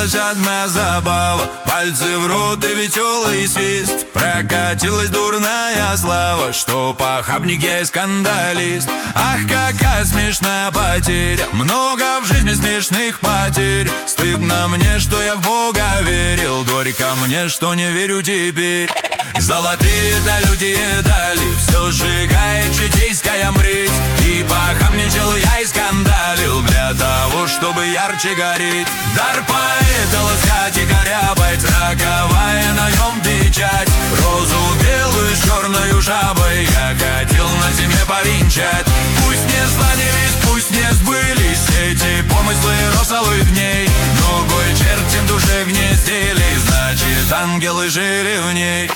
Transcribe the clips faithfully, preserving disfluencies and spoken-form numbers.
Началась одна забава, пальцы в рот и веселый свист. Прокатилась дурная слава, что похабник я и скандалист. Ах, какая смешная потеря, много в жизни смешных потерь. Стыдно мне, что я в Бога верил, горько мне, что не верю теперь. Золотые-то люди дали, все сжигает житейская мрить. И похабничал я и скандалил для того, чтобы ярче гореть. Дар поэта ласкать и корябать, роковая на нем печать. Розу белую с черною жабой я хотел на земле повенчать. Пусть не сладились, пусть не сбылись эти помыслы росовых дней, но кой черти в душе гнездились, значит ангелы жили в ней.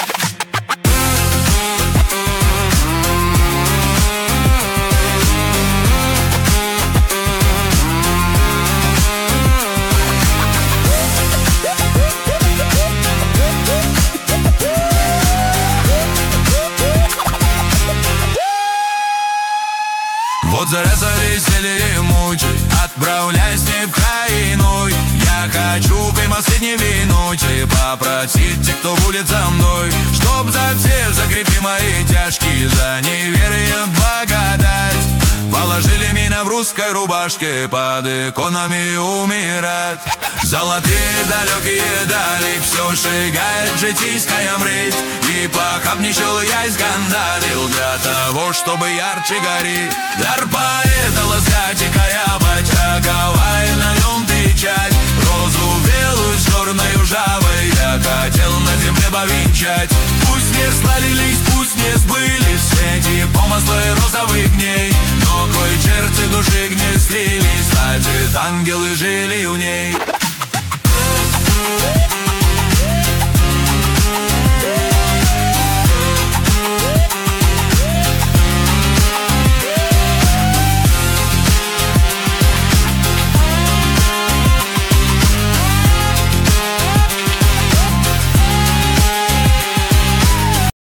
Вот зараза веселье мучай, отправляйся с ней в край иной. Я хочу при последней минуте попросить тех, кто будет за мной, чтоб за все закрепи мои тяжкие, за неверие благодать. Положили меня в русской рубашке под иконами умирать. Золотые далекие дали, все сжигает житейская мрить. И похабничал я и скандалил для того, чтобы ярче гореть. Дар поэта ласкать и корябать, роковая на нем печать. Розу белую с черною жабой я хотел на земле повенчать. Пусть не сладились, пусть не сбылись эти помыслы розовых дней, но кой черти души гнездились, значит ангелы жили в ней.